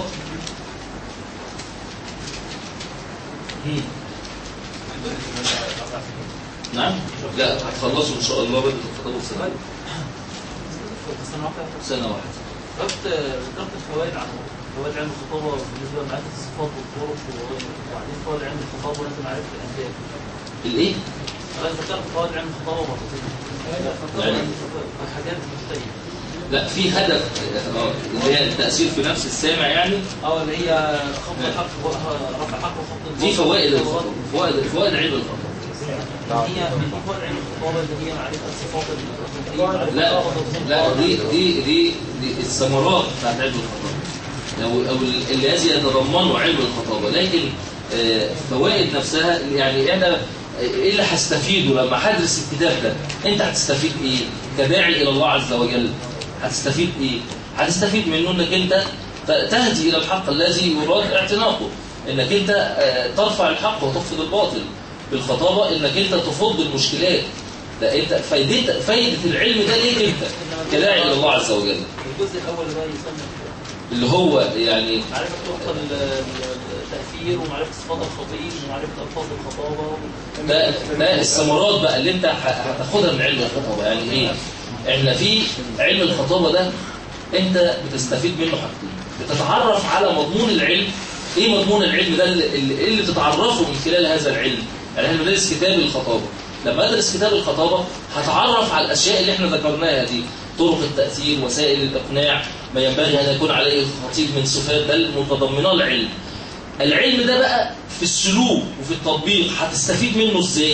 نعم؟ لا، هتخلصوا إن شاء الله بدأت الخطابة السنة. سنة واحدة.
ذكرت الفوائد عن فوائد علم الخطابة بالنسبة لمعرفة الصفات والطرق، وبعدين فوائد علم الخطابة لازم معرفة الأنبياء.
الإيه؟
أنا ذكرت فوائد علم الخطابة مرتين.
يعني
حاجات مختلفة.
لا في هدف اللي هي التأثير في نفس السامع يعني.
اللي هي خفض الحق رفع الحق وخفض
دي فوائد الخطابة، فوائد علم الخطابة.
هي من فوائد علم الخطابة اللي هي معرفة الصفات
لا دي الثمرات بتاعت علم الخطابة أو الذي يتضمنه علم الخطابة. لكن فوائد نفسها يعني أنا إيه اللي هستفيده لما هدرس الكتاب ده؟ أنت هتستفيد إيه؟ كداعي إلى الله عز وجل هتستفيد إيه؟ هتستفيد منه إنك أنت تهدي إلى الحق الذي يراد اعتناقه، إنك أنت ترفع الحق وتخفض الباطل. بالخطابة إنك أنت تفض المشكلات. لا أنت فايدة العلم ده ليك أنت كداعي إلى الله عز وجل.
الجزء الأول بقى يسمى
اللي هو يعني
معرفة طرق التأثير ومعرفة صفات الخطيب ومعرفة ألفاظ الخطابة.
ده الثمرات بقى اللي أنت هتاخدها من علم الخطابة. يعني إيه؟ إحنا في علم الخطابة ده أنت بتستفيد منه حاجتين. بتتعرف على مضمون العلم. إيه مضمون العلم ده اللي بتتعرفه من خلال هذا العلم؟ يعني إحنا بندرس كتاب الخطابة. لما أدرس كتاب الخطابة هتعرف على الأشياء اللي إحنا ذكرناها دي، طرق التأثير، وسائل الإقناع، ما ينبغي أن يكون عليه الخطيب من صفات بل متضمنة العلم. العلم ده بقى في السلوك وفي التطبيق هتستفيد منه إزاي؟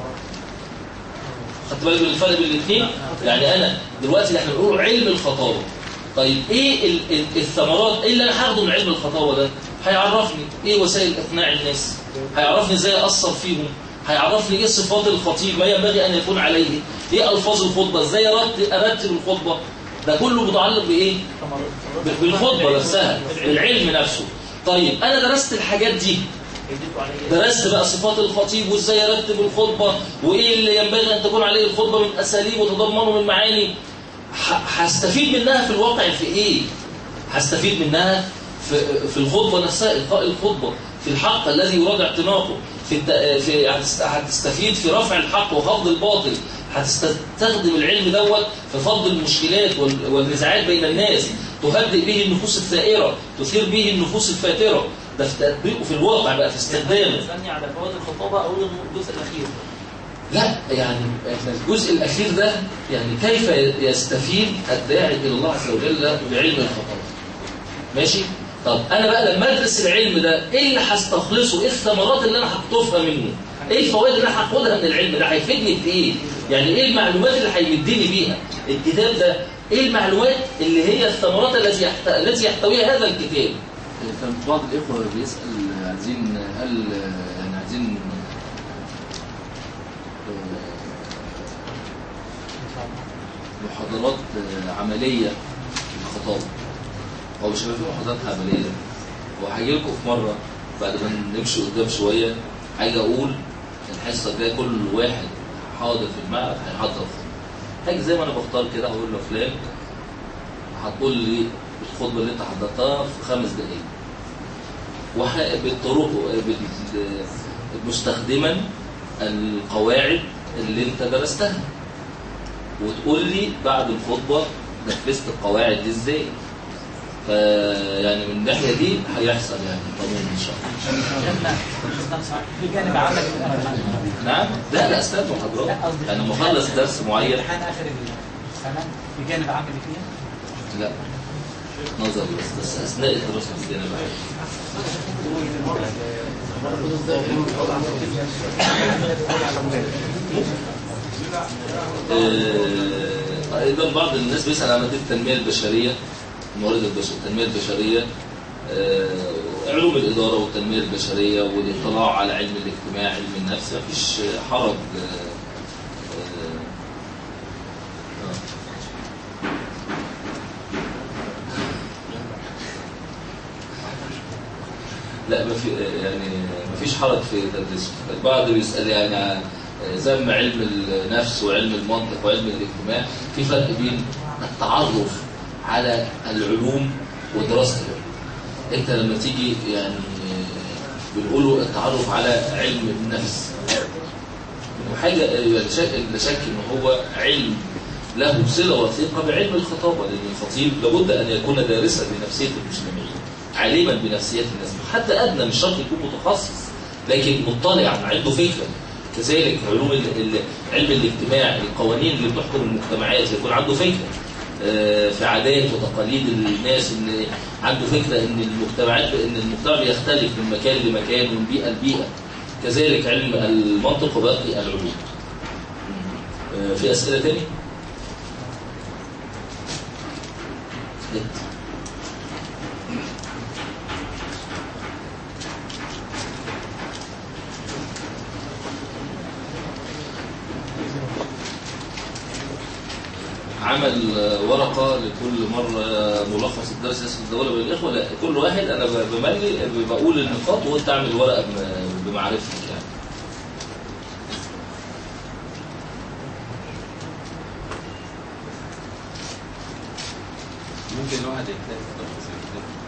خدت بالك من الفرق بين الاثنين؟ يعني أنا دلوقتي احنا بنقول علم الخطابة. طيب إيه الثمرات؟ إيه اللي أنا هاخده من علم الخطابة ده؟ هيعرفني إيه وسائل إقناع الناس، هيعرفني إزاي أثر فيهم، هيعرفني ايه صفات الخطيب، ما ينبغي ان يكون عليه، ايه الفاظ الخطبه، ازاي ارتب الخطبه. ده كله متعلق بايه؟ بالخطبه نفسها، بالعلم نفسه. طيب انا درست الحاجات دي، درست بقى صفات الخطيب وازاي ارتب الخطبه وايه اللي ينبغي ان تكون عليه الخطبه من اساليب وتضمنه من معاني. هستفيد منها في الواقع في ايه؟ هستفيد منها في الخطبه نفسها، القاء الخطبه في الحق الذي يراد اعتناقه، هتستفيد في رفع الحق وخفض الباطل، هتستخدم العلم دوت في فض المشكلات والنزاعات بين الناس، تهدئ به النفوس الثائرة، تثير به النفوس الفاترة. ده في تطبيقه في الواقع بقى في استخدامه.
استني على فوائد الخطابة أو الجزء الأخير.
لا يعني الجزء الأخير ده يعني كيف يستفيد الداعي إلى الله عز وجل بعلم الخطابة. ماشي؟ طب أنا بقى لما أدرس العلم ده إيه اللي هستخلصه؟ إيه الثمرات اللي أنا هقطفها منه؟ إيه الفوائد اللي أنا هاخدها من العلم ده؟ هيفيدني بإيه؟ يعني إيه المعلومات اللي هيمدني بيها؟ الكتاب ده إيه المعلومات اللي هي الثمرات التي يحتويها هذا الكتاب؟
كان بعض الإخوة بيسأل عايزين هل يعني عايزين محاضرات عملية في الخطابة. هو مش هيبقى فيه محاضرات عملية. وهاجي لكم في مرة بعد ما نمشي قدام شوية هاجي أقول الحصة الجاية كل واحد حاضر في المعهد هيحضر خطبة. هاجي زي ما أنا بختار كده هقول له فلان هتقول لي الخطبة اللي أنت حضرتها في 5 دقايق. بالطرق مستخدما القواعد اللي أنت درستها. وتقول لي بعد الخطبة نفذت القواعد دي ازاي. فيعني من الناحية دي هيحصل يعني طبعا ان شاء الله.
في جانب عملي
نعم؟ لا استاذ محاضرات. انا مخلص درس معين.
امتحان اخر السنة في جانب عملي فيها؟
لا نظري بس اثناء الدراسة في جانب عملي. ايضا بعض الناس بيسأل عن التنمية البشرية، موارد التنمية البشرية، علوم الإدارة والتنمية البشرية والاطلاع على علم الاجتماع، علم النفس. مفيش حرج. لا مفيش حرج في تدريسه. البعض بيسأل يعني زم علم النفس وعلم المنطق وعلم الاجتماع، في فرق بين التعرف على العلوم ودراسة العلوم. انت لما تيجي يعني بنقوله التعرف على علم النفس، حاجة لا شك ان هو علم له صلة وثيقة بعلم الخطابة، لأن الخطيب لابد أن يكون دارسا بنفسية المجتمعين، عالما بنفسيات الناس، حتى أدنى مش شرط يكون متخصص، لكن مطلع عنده فكرة. كذلك علوم علم الاجتماع، القوانين اللي بتحكم المجتمعات، يكون عنده فكرة في عادات وتقاليد الناس، ان عنده فكرة ان المجتمع بيختلف من مكان لمكان ومن بيئة لبيئة. كذلك علم المنطق وباقي العلوم. في أسئلة تاني؟ عمل ورقة لكل مرة ملخص الدرس اسم الدولة بالإخوة، لا كل واحد أنا بملي بقول النقاط وأنت تعمل ورقة بمعرفتك يعني.
ممكن الواحد يحتاج تفاصيل.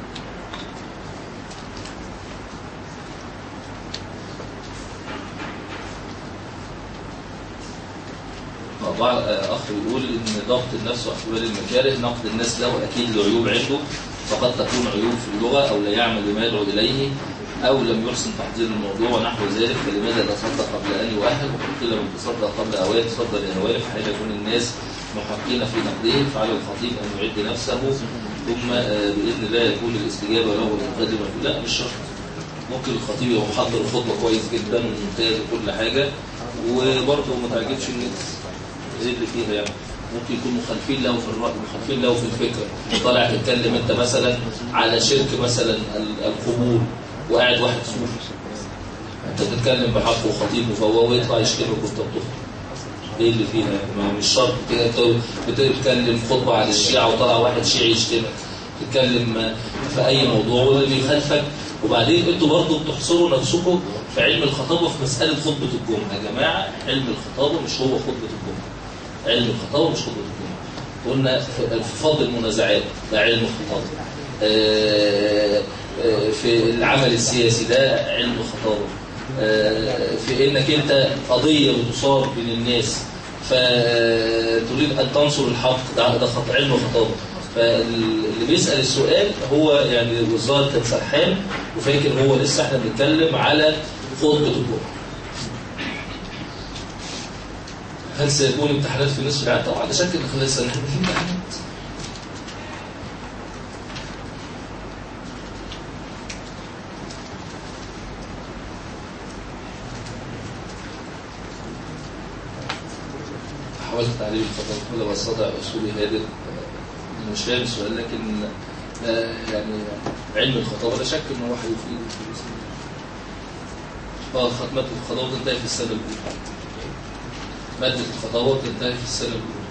بعض أخ يقول إن ضبط النفس واحتمال المكاره نقد الناس له أكيد له عيوب عنده، فقد تكون عيوب في اللغة أو لا يعمل بما يدعو إليه أو لم يحسن تحضير الموضوع ونحو ذلك، فلماذا لا تصدق قبل أن يؤهل؟ وقيل من تصدق قبل أوان تصدق لأهواله، فحين يكون الناس محقين في نقده فعلى الخطيب أن يعد نفسه ثم بإذن الله يكون الاستجابة له والمقدمة. لا مش شرط، ممكن الخطيب يبقى محضر الخطبة كويس جدا وممتاز وكل حاجة وبرضه ما تعجبش الناس زي اللي فيها يعني. ممكن يكون مخالفين له في الرأي، مخالفين له في الفكرة. طالع تتكلم انت مثلا على شرك مثلا القبور وقاعد واحد صوفي، انت بتتكلم بحق وخطيب وفواه يطلع يشتمك وانت بتخطب. ايه اللي فيها يعني؟ مش شرط بتتكلم خطبة على الشيعة وطلع واحد شيعي يشتمك، تتكلم في اي موضوع واللي بيخالفك. وبعدين انتوا برضه بتحصروا نفسكم في علم الخطابة في مسألة خطبة الجمعة. يا جماعة علم الخطابة مش هو خطبة الجمعة، علم الخطابة مش خطبة الجمعة. قلنا في فضل المنازعات ده علم الخطابة، في العمل السياسي ده علم الخطابة، في انك انت قضية بتصار بين الناس فتريد ان تنصر الحق ده علم الخطابة. فاللي بيسأل السؤال هو يعني الظاهر كان سرحان وفاكر هو لسه احنا بنتكلم على خطبة الجمعة. هل سيكون امتحانات في نصف العام؟ طبعا لا شك ان خلال السنة امتحانات. حاولت تعليم الخطاب كل بساطة أسلوبي هادئ. مش فاهم السؤال لكن يعني علم الخطابة لا شك إنه هو هيفيد في ختمة الخطابة تنتهي في السنة الأولى. مادة الخطابة تنتهي في السنة الأولى.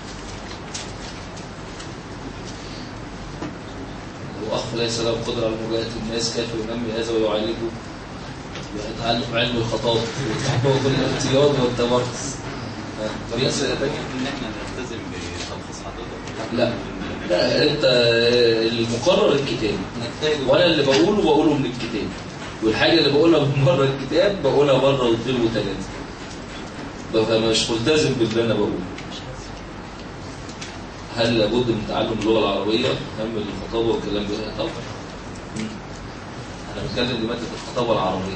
وأخ ليس له قدرة على مواجهة الناس كيف ينمي هذا ويعالجه؟ يتعلم علم الخطابة ويتحقق بالاختيار والتمرس.
طريقة أسئلة تانية إن إحنا نلتزم بتلخيص حضرتك.
لا انت المقرر الكتاب وانا اللي بقوله من الكتاب، والحاجه اللي بقولها من بره الكتاب بقولها بره واثنين وثلاثه، فمش ملتزم باللي انا بقوله. هل لابد من تعلم اللغه العربيه؟ هم الخطابه والكلام ده طبعا. انا بتكلم لماده الخطابه العربيه.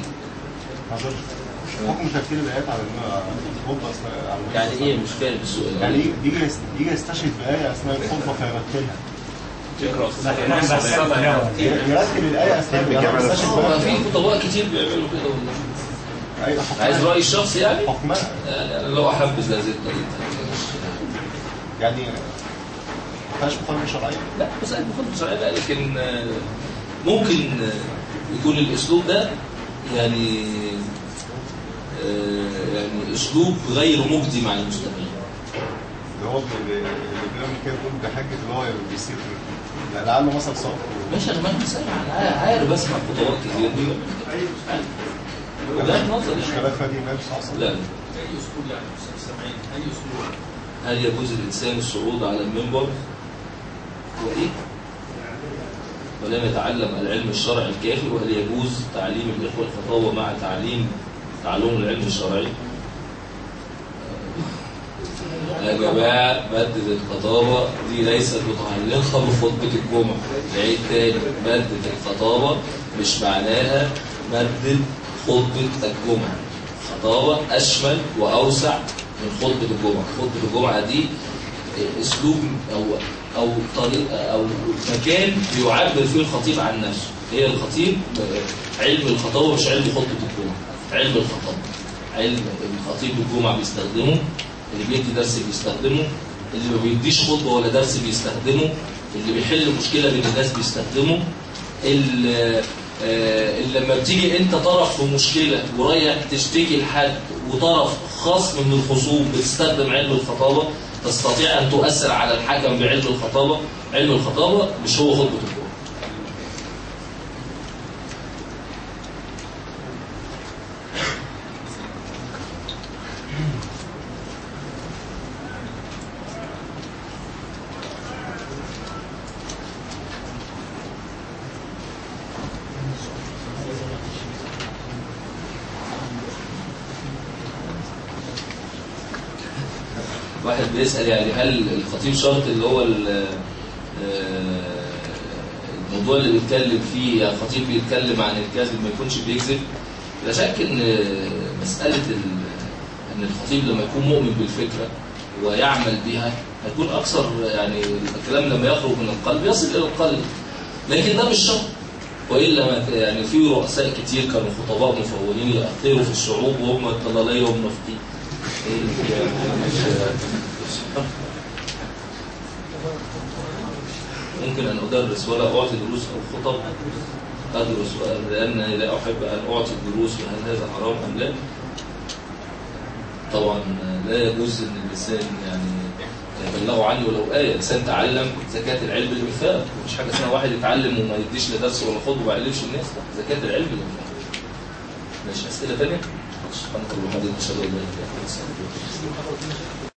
حكم تفسير الايات على الخطبه
يعني ايه؟ مش فاهم السؤال.
يعني يجي يستشهد بايه اثناء الخطبه فيرتلها.
يقرا
يرتل الايه اثناء الخطبه.
في خطباء كتير بيعملوا كده والله. عايز رايي الشخصي يعني؟
حكمها
يعني لو احبذ هذه الطريقه
يعني ما فيهاش مخالفه شرعيه.
لا بس مخالفه شرعيه، لكن ممكن يكون الاسلوب ده يعني اسلوب غير مجدي مع المستمعين.
اللي هو اللي بيعمل كده بيقول ده حاجه اللي هو بيصير لعله مثلا صوت.
ماشي انا ما عارف بسمع خطوات كتير دي. وجهات نظر
مش خلافه دي نفس اصلا.
لا
اي اسلوب يعني مستمعين اي اسلوب.
هل يجوز للانسان الصعود على المنبر وايه؟ ولم يتعلم العلم الشرعي الكافي؟ وهل يجوز تعليم الاخوه الخطابه مع تعلم العلم الشرعي؟
يا جماعة مادة الخطابة دي ليست متعلقة بخطبة الجمعة. العيد تاني، مادة الخطابة مش معناها مادة خطبة الجمعة. خطابة أشمل وأوسع من خطبة الجمعة. خطبة الجمعة دي أسلوب أو طريقة أو مكان بيعبر فيه الخطيب عن نفسه. هي الخطيب علم الخطابة مش علم خطبة الجمعة. علم الخطابة علم الخطيب الجمعة بيستخدمه، اللي بيدي درس بيستخدمه، اللي ما بيديش خطبة ولا درس بيستخدمه، اللي بيحل مشكلة بين الناس بيستخدمه، اللي لما بتيجي انت طرف في مشكلة ورايح تشتكي لحد وطرف خصم من الخصوم بتستخدم علم الخطابة، تستطيع ان تؤثر على الحكم بعلم الخطابة. علم الخطابة مش هو خطبة الجمعة. واحد بيسأل يعني هل الخطيب شرط اللي هو الموضوع اللي بيتكلم فيه، يعني الخطيب بيتكلم عن الكاذب ما يكونش بيكذب؟ لا شك ان مسألة ان الخطيب لما يكون مؤمن بالفكرة ويعمل بها هيكون اكثر، يعني الكلام لما يخرج من القلب يصل الى القلب، لكن ده مش شرط. وإلا يعني في رؤساء كتير كانوا خطباء مفوهين يأثروا في الشعوب وهم الضلالية والمنافقين. ممكن أن أدرس ولا أعطي دروس أو خطب؟ أدرس لأنني لا أحب أن أعطي الدروس، وهل هذا حرام أم لا؟ طبعا لا يجوز أن اللسان يعني يبلغوا عني ولو آية. الإنسان تعلم زكاة العلم بالإنفاق، مش حاجة اسمها واحد يتعلم وما يديش لا درس ولا خطبة وما يعلمش الناس. زكاة العلم بالإنفاق. ماشي، أسئلة ثانية؟ سبحانك اللهم وبحمدك أشهد أن لا إله إلا أنت أستغفرك.